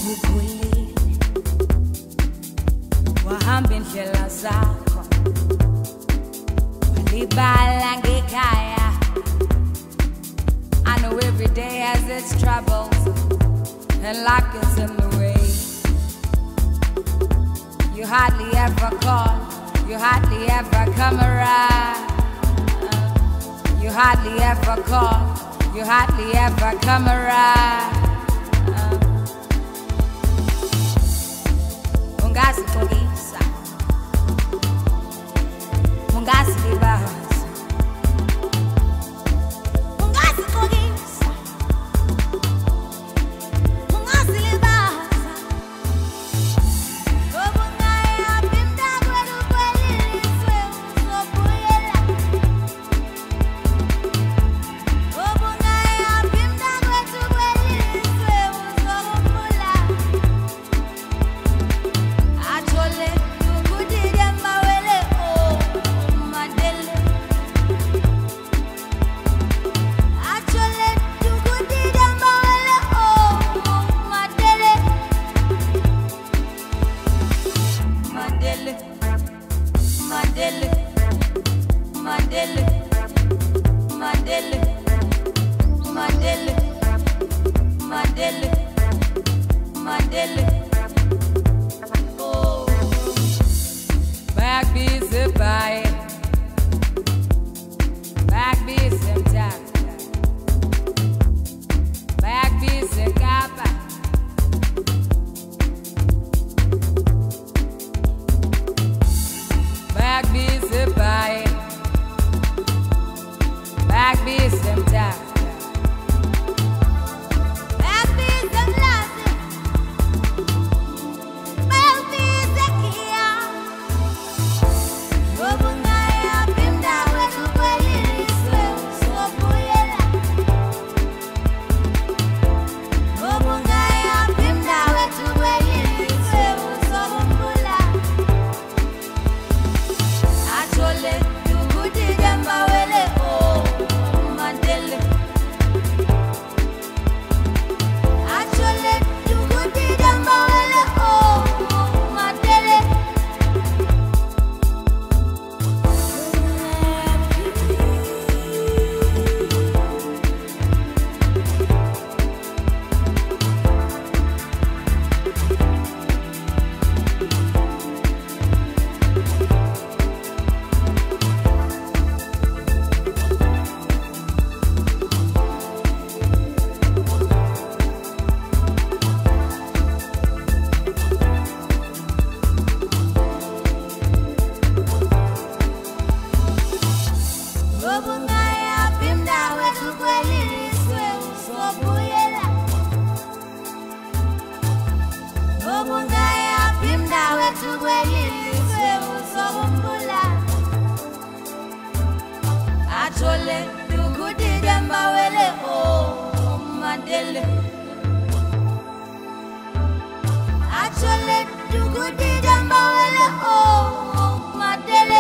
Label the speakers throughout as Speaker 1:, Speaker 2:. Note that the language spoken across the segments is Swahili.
Speaker 1: ukhulile wahamba indlela zakho walibala ngekhaya. I know every day has its troubles and life gets in the way. You hardly ever call, you hardly ever come around. You hardly ever call, you hardly ever come around. Ungasikholisa, ungasilibaza, ungasikholisa, ungasilibaza. Obungaya phinda kwethu kweliswe uzobuyela. Obungaya phinda kwethu kweliswe uzokhumbula. Achole ukudide mawele oh madele. Achole ukudide mawele oh madele. Madele, madele, madele, madele, madele, madele, madele. Oh, back busy by, back busy time, back busy kappa. Back busy by, back busy time. Back busy lazy, back busy kia. Obungaya phinda kwethu kweliswe uzobuyela. Obungaya phinda kwethu kweliswe uzokhumbula. Achole ukudide mawele oh madele. Achole ukudide mawele oh madele. Obungaya phinda kwethu kweliswe uzobuyela. Obungaya phinda kwethu kweliswe uzokhumbula. Achole ukudide mawele oh madele. Achole ukudide mawele oh madele.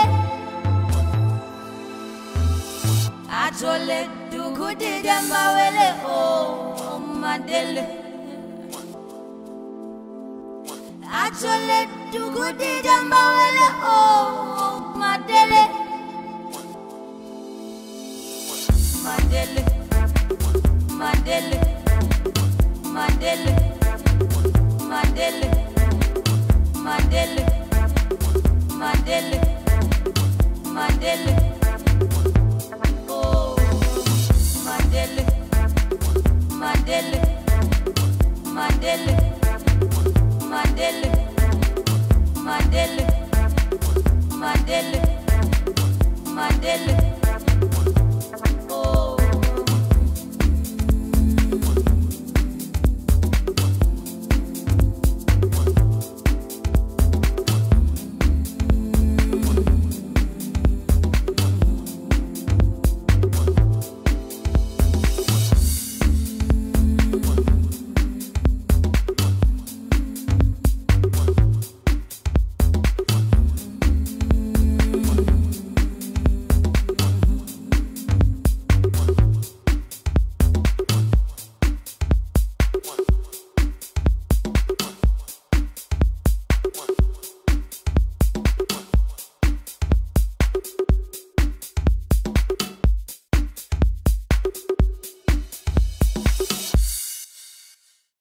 Speaker 1: Achole ukudide mawele oh madele. Achole ukudide mawele oh madele. Madele, madele, madele, madele, madele, madele, madele. Oh, madele, madele, madele, madele, madele, madele, madele.